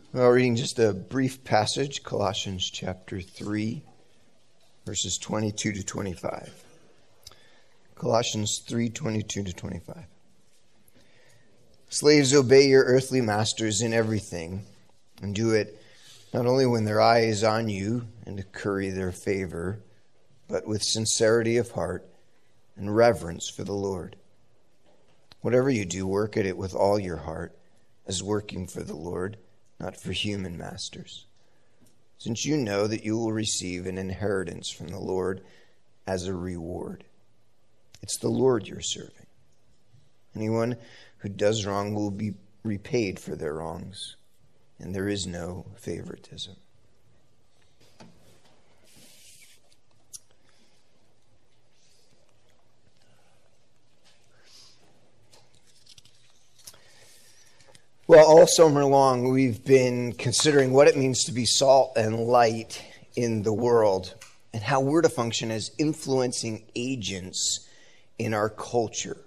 Well, reading just a brief passage, Colossians chapter 3, verses 22 to 25. Colossians 3, 22 to 25. Slaves, obey your earthly masters in everything, and do it not only when their eye is on you and to curry their favor, but with sincerity of heart and reverence for the Lord. Whatever you do, work at it with all your heart, as working for the Lord, not for human masters, since you know that you will receive an inheritance from the Lord as a reward. It's the Lord you're serving. Anyone who does wrong will be repaid for their wrongs, and there is no favoritism. Well, all summer long, we've been considering what it means to be salt and light in the world and how we're to function as influencing agents in our culture.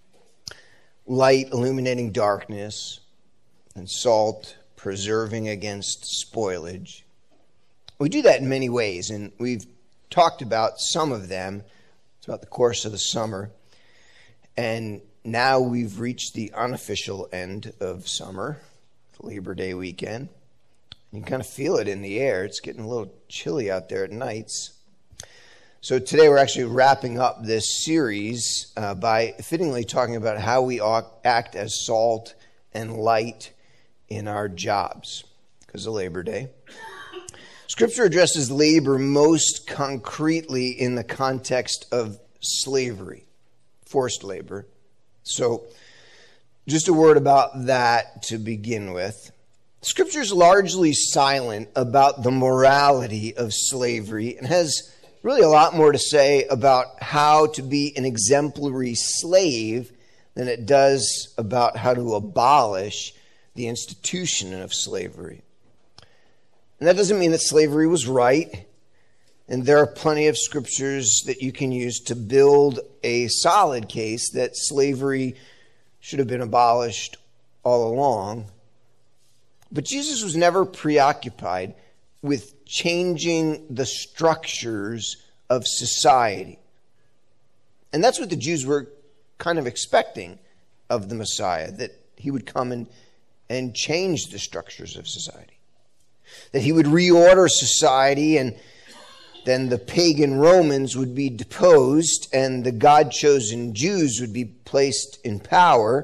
Light illuminating darkness and salt preserving against spoilage. We do that in many ways, and we've talked about some of them throughout the course of the summer. And now we've reached the unofficial end of summer, Labor Day weekend. You can kind of feel it in the air. It's getting a little chilly out there at nights. So today we're actually wrapping up this series by fittingly talking about how we act as salt and light in our jobs because of Labor Day. Scripture addresses labor most concretely in the context of slavery, forced labor. So, just a word about that to begin with. Scripture is largely silent about the morality of slavery and has really a lot more to say about how to be an exemplary slave than it does about how to abolish the institution of slavery. And that doesn't mean that slavery was right. And there are plenty of scriptures that you can use to build a solid case that slavery should have been abolished all along. But Jesus was never preoccupied with changing the structures of society. And that's what the Jews were kind of expecting of the Messiah, that he would come and change the structures of society. That he would reorder society, and then the pagan Romans would be deposed and the God-chosen Jews would be placed in power.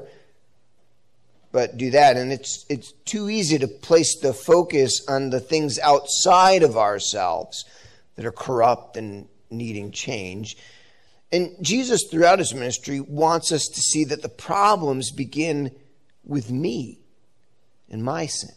But do that, and it's too easy to place the focus on the things outside of ourselves that are corrupt and needing change. And Jesus, throughout his ministry, wants us to see that the problems begin with me and my sin.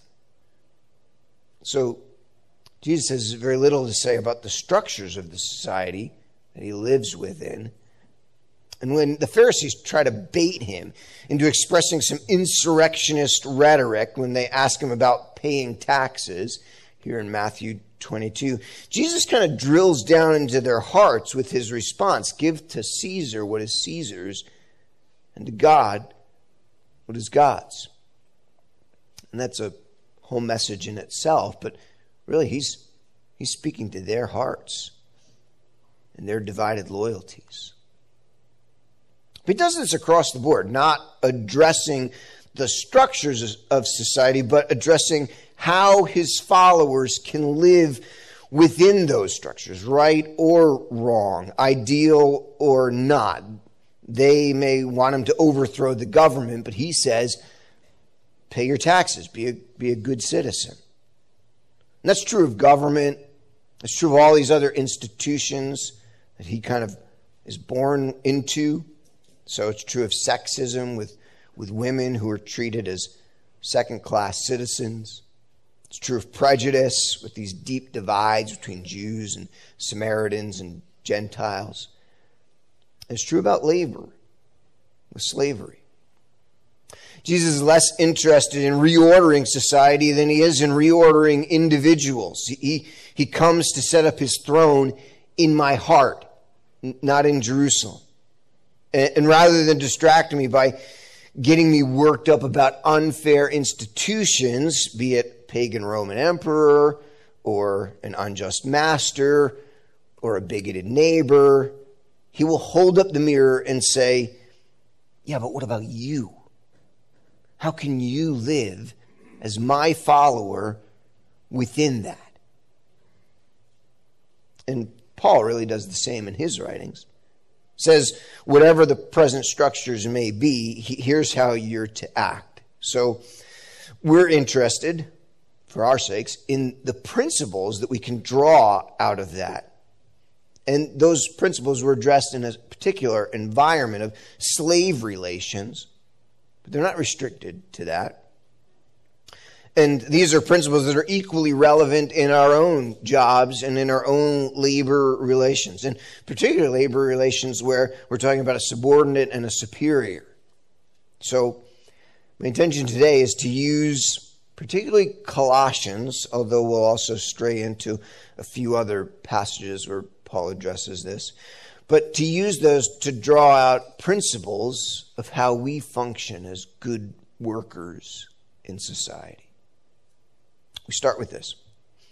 So Jesus has very little to say about the structures of the society that he lives within. And when the Pharisees try to bait him into expressing some insurrectionist rhetoric when they ask him about paying taxes, here in Matthew 22, Jesus kind of drills down into their hearts with his response: give to Caesar what is Caesar's, and to God what is God's. And that's a whole message in itself, but really, he's speaking to their hearts and their divided loyalties. But he does this across the board, not addressing the structures of society, but addressing how his followers can live within those structures, right or wrong, ideal or not. They may want him to overthrow the government, but he says, pay your taxes, be a good citizen. And that's true of government. It's true of all these other institutions that he kind of is born into. So it's true of sexism with women who are treated as second-class citizens. It's true of prejudice with these deep divides between Jews and Samaritans and Gentiles. It's true about labor, with slavery. Jesus is less interested in reordering society than he is in reordering individuals. He comes to set up his throne in my heart, not in Jerusalem. And rather than distracting me by getting me worked up about unfair institutions, be it pagan Roman emperor or an unjust master or a bigoted neighbor, he will hold up the mirror and say, yeah, but what about you? How can you live as my follower within that? And Paul really does the same in his writings. Says, whatever the present structures may be, here's how you're to act. So we're interested, for our sakes, in the principles that we can draw out of that. And those principles were addressed in a particular environment of slave relations, but they're not restricted to that. And these are principles that are equally relevant in our own jobs and in our own labor relations, and particularly labor relations where we're talking about a subordinate and a superior. So my intention today is to use particularly Colossians, although we'll also stray into a few other passages where Paul addresses this, but to use those to draw out principles of how we function as good workers in society. We start with this.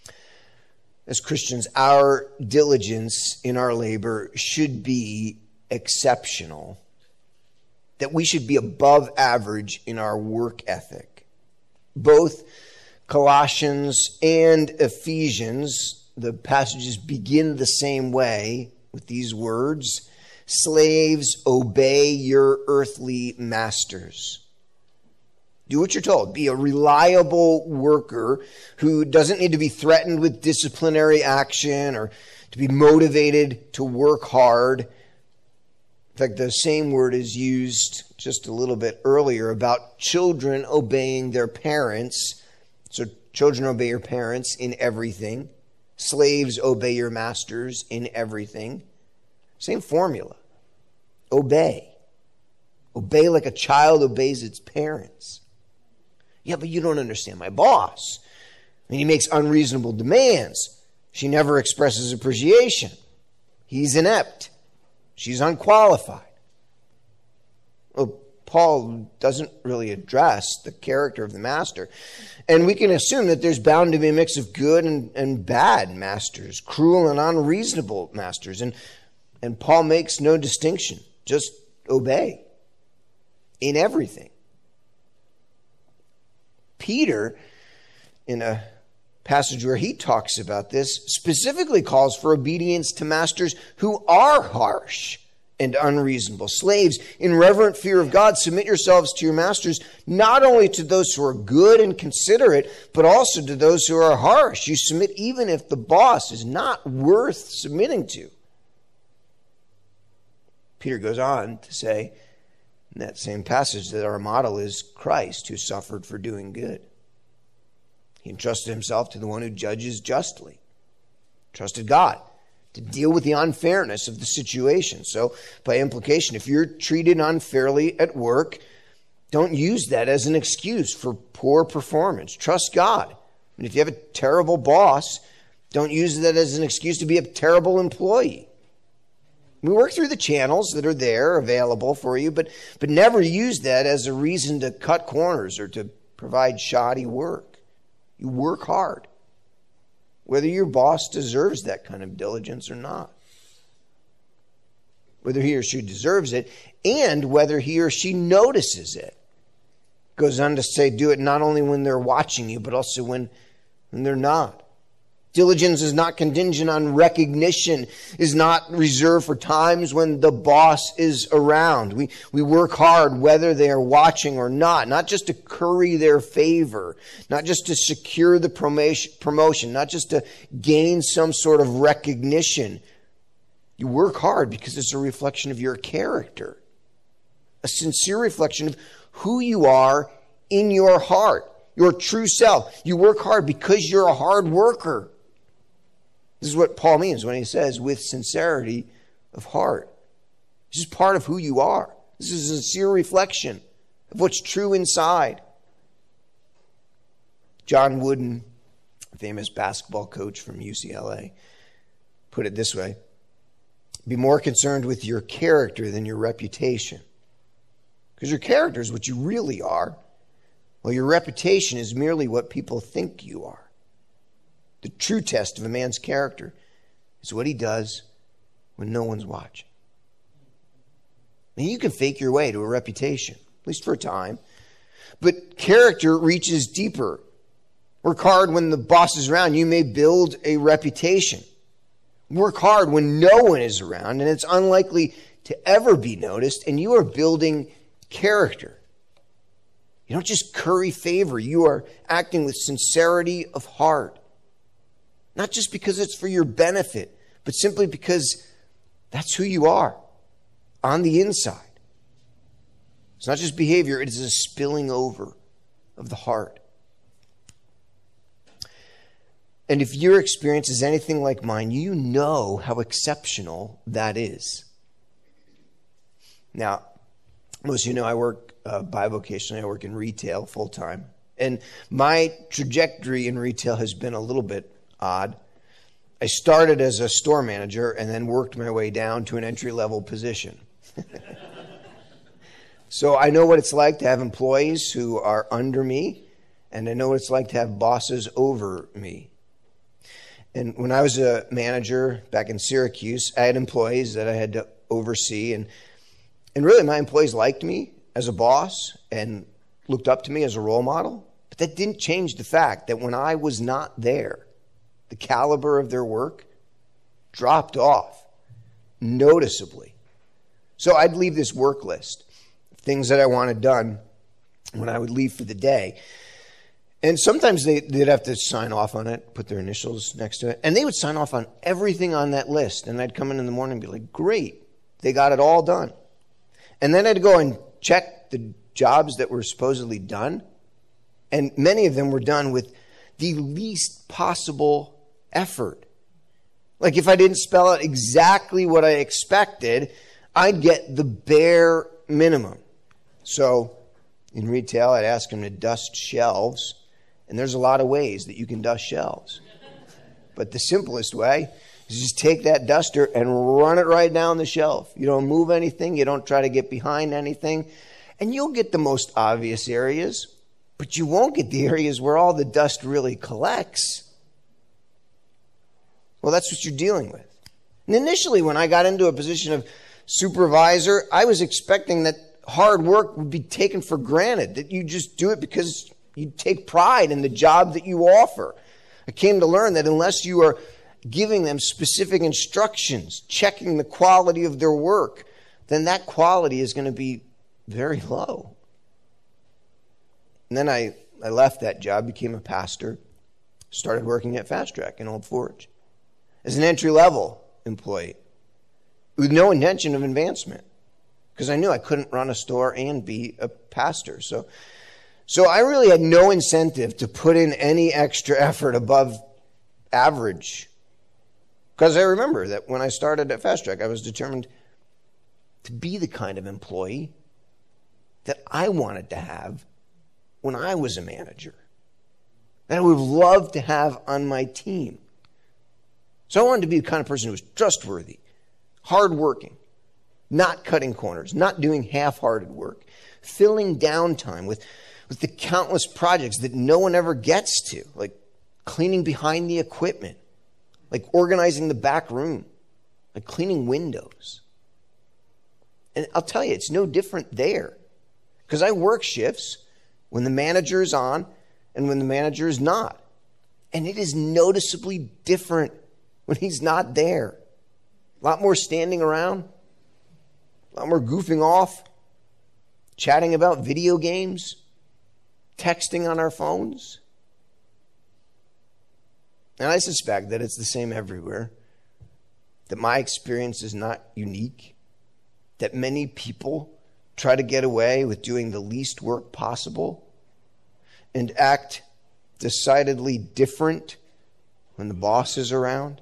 As Christians, our diligence in our labor should be exceptional, that we should be above average in our work ethic. Both Colossians and Ephesians, the passages begin the same way with these words, slaves, obey your earthly masters. Do what you're told. Be a reliable worker who doesn't need to be threatened with disciplinary action or to be motivated to work hard. In fact, the same word is used just a little bit earlier about children obeying their parents. So children, obey your parents in everything. Slaves, obey your masters in everything. Same formula. Obey. Obey like a child obeys its parents. Yeah, but you don't understand my boss. I mean, he makes unreasonable demands. She never expresses appreciation. He's inept. She's unqualified. Well, Paul doesn't really address the character of the master. And we can assume that there's bound to be a mix of good and bad masters, cruel and unreasonable masters. And Paul makes no distinction. Just obey in everything. Peter, in a passage where he talks about this, specifically calls for obedience to masters who are harsh and unreasonable. Slaves, in reverent fear of God, submit yourselves to your masters, not only to those who are good and considerate, but also to those who are harsh. You submit even if the boss is not worth submitting to. Peter goes on to say in that same passage that our model is Christ, who suffered for doing good. He entrusted himself to the one who judges justly. Trusted God to deal with the unfairness of the situation. So, by implication, if you're treated unfairly at work, don't use that as an excuse for poor performance. Trust God. And if you have a terrible boss, don't use that as an excuse to be a terrible employee. We work through the channels that are there available for you, but never use that as a reason to cut corners or to provide shoddy work. You work hard, whether your boss deserves that kind of diligence or not. Whether he or she deserves it, and whether he or she notices it. Goes on to say, do it not only when they're watching you, but also when they're not. Diligence is not contingent on recognition, is not reserved for times when the boss is around. We work hard whether they are watching or not just to curry their favor, not just to secure the promotion, not just to gain some sort of recognition. You work hard because it's a reflection of your character, a sincere reflection of who you are in your heart, your true self. You work hard because you're a hard worker. This is what Paul means when he says, with sincerity of heart. This is part of who you are. This is a sincere reflection of what's true inside. John Wooden, a famous basketball coach from UCLA, put it this way: be more concerned with your character than your reputation. Because your character is what you really are. Well, your reputation is merely what people think you are. The true test of a man's character is what he does when no one's watching. I mean, you can fake your way to a reputation, at least for a time. But character reaches deeper. Work hard when the boss is around. You may build a reputation. Work hard when no one is around, and it's unlikely to ever be noticed, and you are building character. You don't just curry favor. You are acting with sincerity of heart. Not just because it's for your benefit, but simply because that's who you are on the inside. It's not just behavior, it is a spilling over of the heart. And if your experience is anything like mine, you know how exceptional that is. Now, most of you know I work bivocationally. I work in retail full-time. And my trajectory in retail has been a little bit odd. I started as a store manager and then worked my way down to an entry-level position. So I know what it's like to have employees who are under me, and I know what it's like to have bosses over me. And when I was a manager back in Syracuse, I had employees that I had to oversee, and really my employees liked me as a boss and looked up to me as a role model, but that didn't change the fact that when I was not there, the caliber of their work dropped off noticeably. So I'd leave this work list, things that I wanted done when I would leave for the day. And sometimes they'd have to sign off on it, put their initials next to it. And they would sign off on everything on that list. And I'd come in the morning and be like, great, they got it all done. And then I'd go and check the jobs that were supposedly done. And many of them were done with the least possible effort. Like if I didn't spell out exactly what I expected, I'd get the bare minimum. So in retail, I'd ask them to dust shelves. And there's a lot of ways that you can dust shelves. But the simplest way is just take that duster and run it right down the shelf. You don't move anything. You don't try to get behind anything. And you'll get the most obvious areas, but you won't get the areas where all the dust really collects. Well, that's what you're dealing with. And initially, when I got into a position of supervisor, I was expecting that hard work would be taken for granted, that you just do it because you take pride in the job that you offer. I came to learn that unless you are giving them specific instructions, checking the quality of their work, then that quality is going to be very low. And then I left that job, became a pastor, started working at Fast Track in Old Forge as an entry-level employee with no intention of advancement because I knew I couldn't run a store and be a pastor. So I really had no incentive to put in any extra effort above average. Because I remember that when I started at Fast Track, I was determined to be the kind of employee that I wanted to have when I was a manager, that I would have loved to have on my team. So I wanted to be the kind of person who was trustworthy, hardworking, not cutting corners, not doing half-hearted work, filling downtime with the countless projects that no one ever gets to, like cleaning behind the equipment, like organizing the back room, like cleaning windows. And I'll tell you, it's no different there. Because I work shifts when the manager is on and when the manager is not. And it is noticeably different when he's not there. A lot more standing around, a lot more goofing off, chatting about video games, texting on our phones. And I suspect that it's the same everywhere, that my experience is not unique, that many people try to get away with doing the least work possible and act decidedly different when the boss is around.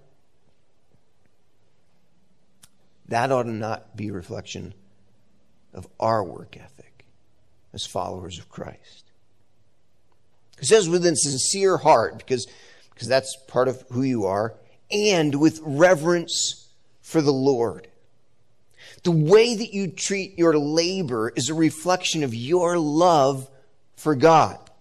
That ought to not be a reflection of our work ethic as followers of Christ. It says with a sincere heart, because that's part of who you are, and with reverence for the Lord. The way that you treat your labor is a reflection of your love for God.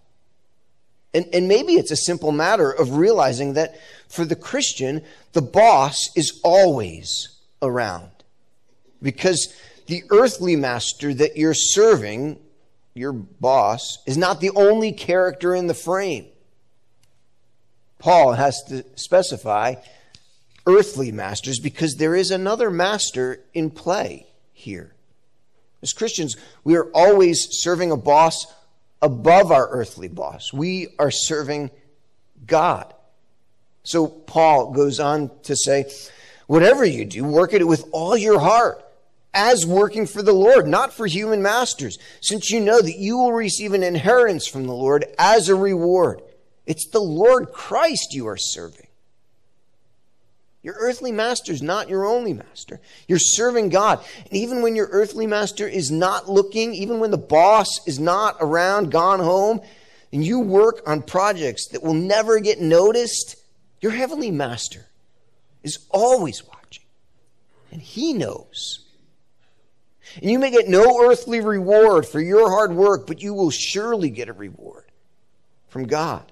And maybe it's a simple matter of realizing that for the Christian, the boss is always around. Because the earthly master that you're serving, your boss, is not the only character in the frame. Paul has to specify earthly masters because there is another master in play here. As Christians, we are always serving a boss above our earthly boss. We are serving God. So Paul goes on to say, whatever you do, work at it with all your heart, as working for the Lord, not for human masters, since you know that you will receive an inheritance from the Lord as a reward. It's the Lord Christ you are serving. Your earthly master is not your only master. You're serving God. And even when your earthly master is not looking, even when the boss is not around, gone home, and you work on projects that will never get noticed, your heavenly master is always watching. And he knows. And you may get no earthly reward for your hard work, but you will surely get a reward from God.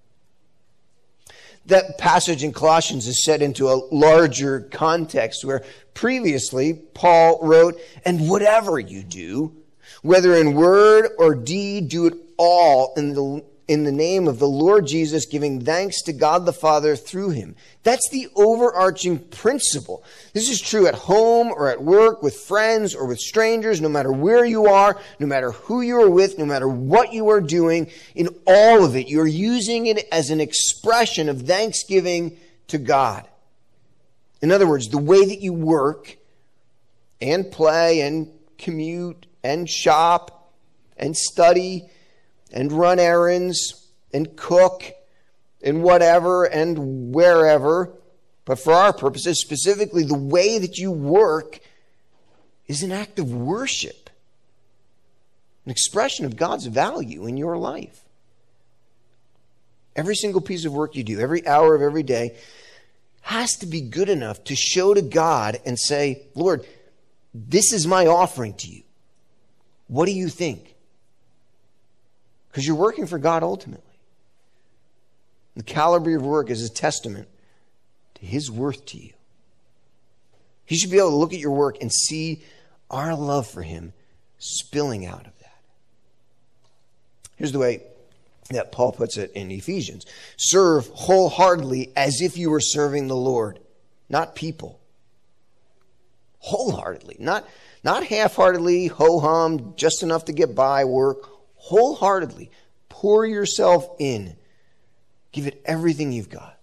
That passage in Colossians is set into a larger context where previously Paul wrote, and whatever you do, whether in word or deed, do it all in the name of the Lord Jesus, giving thanks to God the Father through him. That's the overarching principle. This is true at home or at work, with friends or with strangers, no matter where you are, no matter who you are with, no matter what you are doing. In all of it, you're using it as an expression of thanksgiving to God. In other words, the way that you work and play and commute and shop and study and run errands and cook and whatever and wherever, but for our purposes, specifically the way that you work is an act of worship, an expression of God's value in your life. Every single piece of work you do, every hour of every day, has to be good enough to show to God and say, Lord, this is my offering to you. What do you think? Because you're working for God ultimately. The caliber of work is a testament to his worth to you. He should be able to look at your work and see our love for him spilling out of that. Here's the way that Paul puts it in Ephesians. Serve wholeheartedly as if you were serving the Lord, not people. Wholeheartedly, not half-heartedly, ho-hum, just enough to get by work. Wholeheartedly, pour yourself in. Give it everything you've got.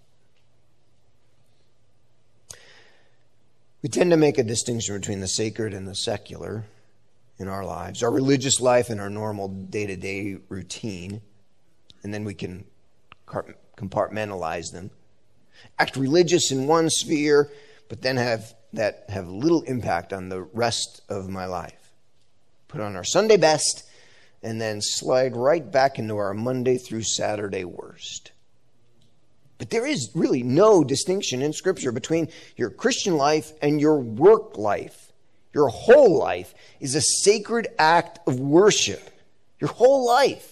We tend to make a distinction between the sacred and the secular in our lives, our religious life and our normal day-to-day routine, and then we can compartmentalize them. Act religious in one sphere, but then have little impact on the rest of my life. Put on our Sunday best, and then slide right back into our Monday through Saturday worst. But there is really no distinction in Scripture between your Christian life and your work life. Your whole life is a sacred act of worship. Your whole life.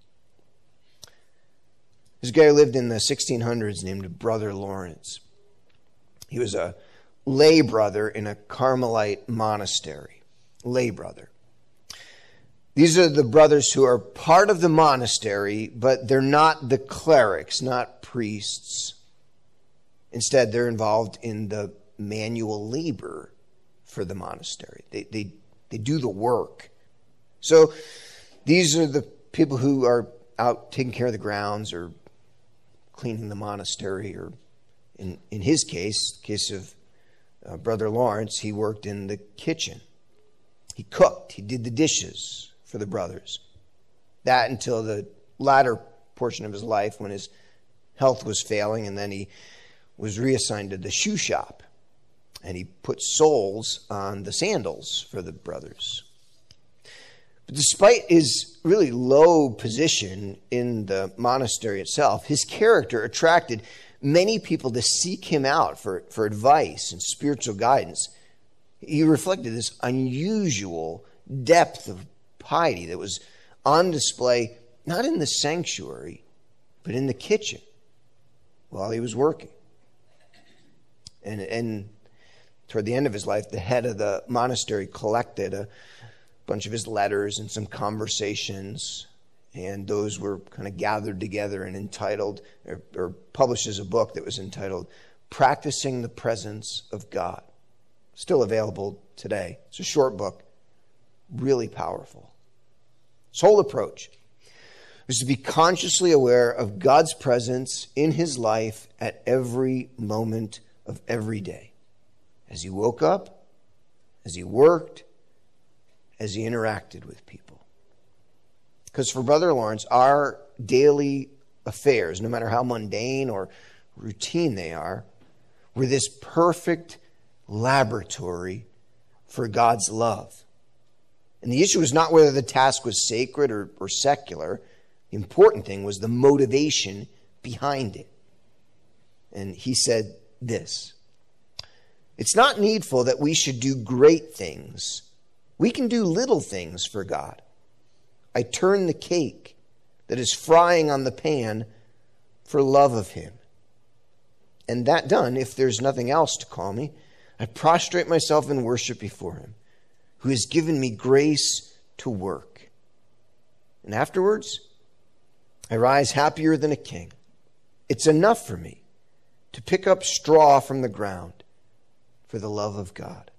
This guy who lived in the 1600s named Brother Lawrence. He was a lay brother in a Carmelite monastery. Lay brother. These are the brothers who are part of the monastery, but they're not the clerics, not priests. Instead, they're involved in the manual labor for the monastery. They do the work. So these are the people who are out taking care of the grounds or cleaning the monastery, or in his case of Brother Lawrence, he worked in the kitchen. He cooked. He did the dishes for the brothers. That until the latter portion of his life when his health was failing, and then he was reassigned to the shoe shop. And he put soles on the sandals for the brothers. But despite his really low position in the monastery itself, his character attracted many people to seek him out for advice and spiritual guidance. He reflected this unusual depth of piety that was on display not in the sanctuary, but in the kitchen while he was working. And toward the end of his life, the head of the monastery collected a bunch of his letters and some conversations, and those were kind of gathered together and entitled, or published as a book that was entitled Practicing the Presence of God. Still available today. It's a short book, really powerful. His whole approach was to be consciously aware of God's presence in his life at every moment of every day. As he woke up, as he worked, as he interacted with people. Because for Brother Lawrence, our daily affairs, no matter how mundane or routine they are, were this perfect laboratory for God's love. And the issue was not whether the task was sacred or secular. The important thing was the motivation behind it. And he said this: it's not needful that we should do great things. We can do little things for God. I turn the cake that is frying on the pan for love of him. And that done, if there's nothing else to call me, I prostrate myself in worship before him, who has given me grace to work. And afterwards, I rise happier than a king. It's enough for me to pick up straw from the ground for the love of God.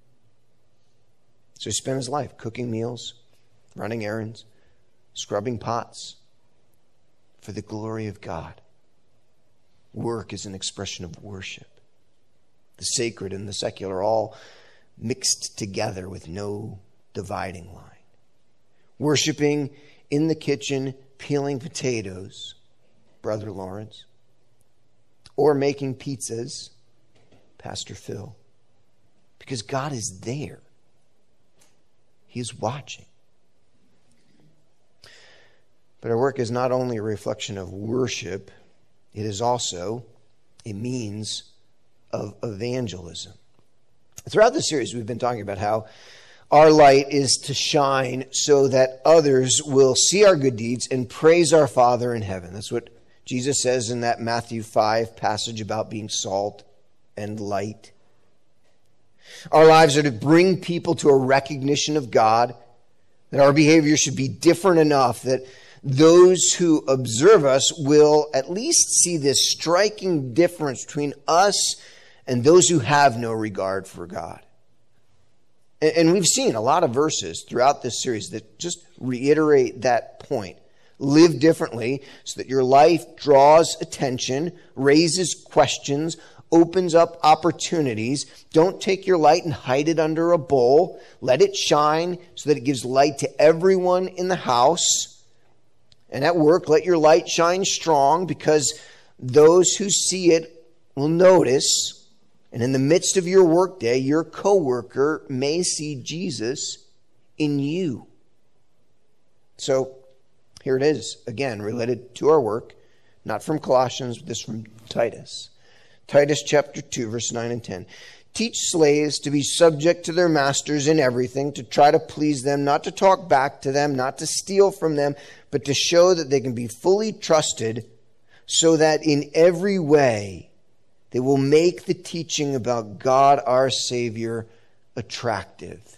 So he spent his life cooking meals, running errands, scrubbing pots for the glory of God. Work is an expression of worship. The sacred and the secular all mixed together with no dividing line. Worshipping in the kitchen, peeling potatoes, Brother Lawrence. Or making pizzas, Pastor Phil. Because God is there. He is watching. But our work is not only a reflection of worship, it is also a means of evangelism. Throughout this series, we've been talking about how our light is to shine so that others will see our good deeds and praise our Father in heaven. That's what Jesus says in that Matthew 5 passage about being salt and light. Our lives are to bring people to a recognition of God, that our behavior should be different enough that those who observe us will at least see this striking difference between us and those who have no regard for God. And we've seen a lot of verses throughout this series that just reiterate that point. Live differently so that your life draws attention, raises questions, opens up opportunities. Don't take your light and hide it under a bowl. Let it shine so that it gives light to everyone in the house. And at work, let your light shine strong, because those who see it will notice. And in the midst of your workday, your coworker may see Jesus in you. So here it is, again, related to our work, not from Colossians, but this from Titus. Titus chapter 2, verse 9 and 10. Teach slaves to be subject to their masters in everything, to try to please them, not to talk back to them, not to steal from them, but to show that they can be fully trusted, so that in every way they will make the teaching about God our Savior attractive.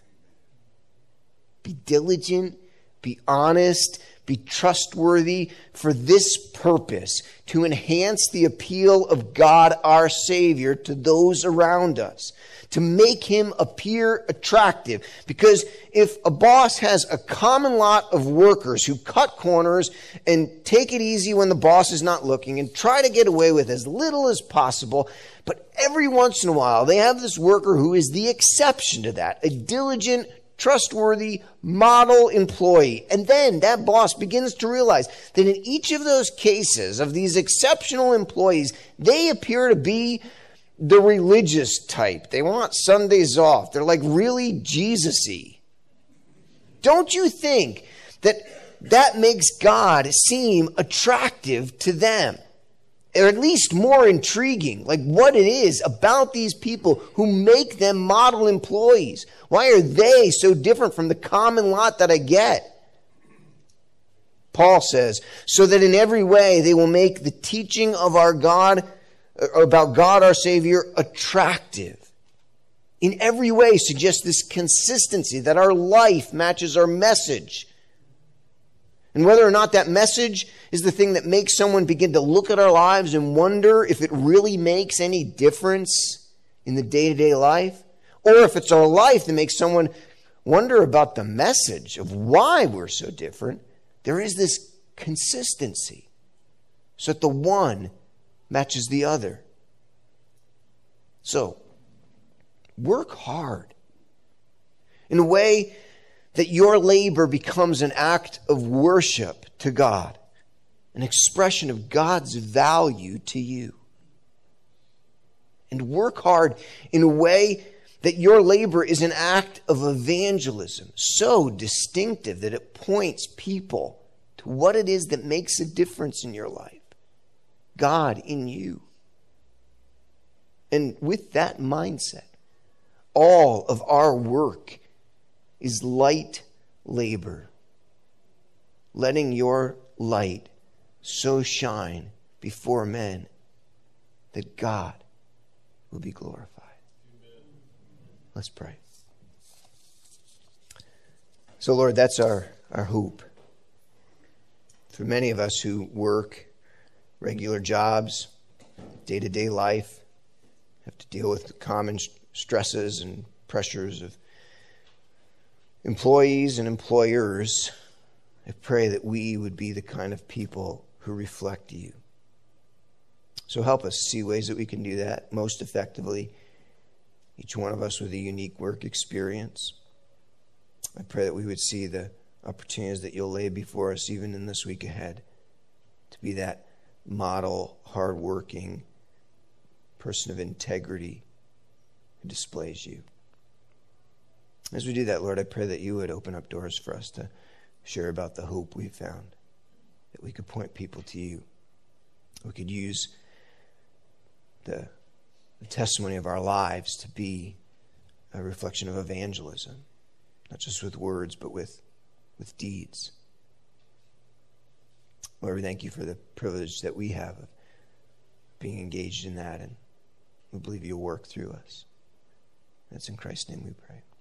Be diligent, be honest, be trustworthy for this purpose, to enhance the appeal of God our Savior to those around us, to make him appear attractive. Because if a boss has a common lot of workers who cut corners and take it easy when the boss is not looking and try to get away with as little as possible, but every once in a while they have this worker who is the exception to that, a diligent, trustworthy model employee. And then that boss begins to realize that in each of those cases of these exceptional employees, they appear to be the religious type. They want Sundays off. They're like really Jesus-y. Don't you think that that makes God seem attractive to them? Or at least more intriguing, like what it is about these people who make them model employees. Why are they so different from the common lot that I get? Paul says, so that in every way they will make the teaching of our God, about God our Savior, attractive. In every way suggests this consistency, that our life matches our message. And whether or not that message is the thing that makes someone begin to look at our lives and wonder if it really makes any difference in the day-to-day life, or if it's our life that makes someone wonder about the message of why we're so different, there is this consistency so that the one matches the other. So, work hard in a way that your labor becomes an act of worship to God, an expression of God's value to you. And work hard in a way that your labor is an act of evangelism, so distinctive that it points people to what it is that makes a difference in your life. God in you. And with that mindset, all of our work is light labor, letting your light so shine before men that God will be glorified. Let's pray. So, Lord, that's our hope. For many of us who work regular jobs, day-to-day life, have to deal with the common stresses and pressures of employees and employers, I pray that we would be the kind of people who reflect you. So help us see ways that we can do that most effectively, each one of us with a unique work experience. I pray that we would see the opportunities that you'll lay before us even in this week ahead to be that model, hardworking person of integrity who displays you. As we do that, Lord, I pray that you would open up doors for us to share about the hope we've found, that we could point people to you. We could use the testimony of our lives to be a reflection of evangelism, not just with words, but with deeds. Lord, we thank you for the privilege that we have of being engaged in that, and we believe you'll work through us. That's in Christ's name we pray.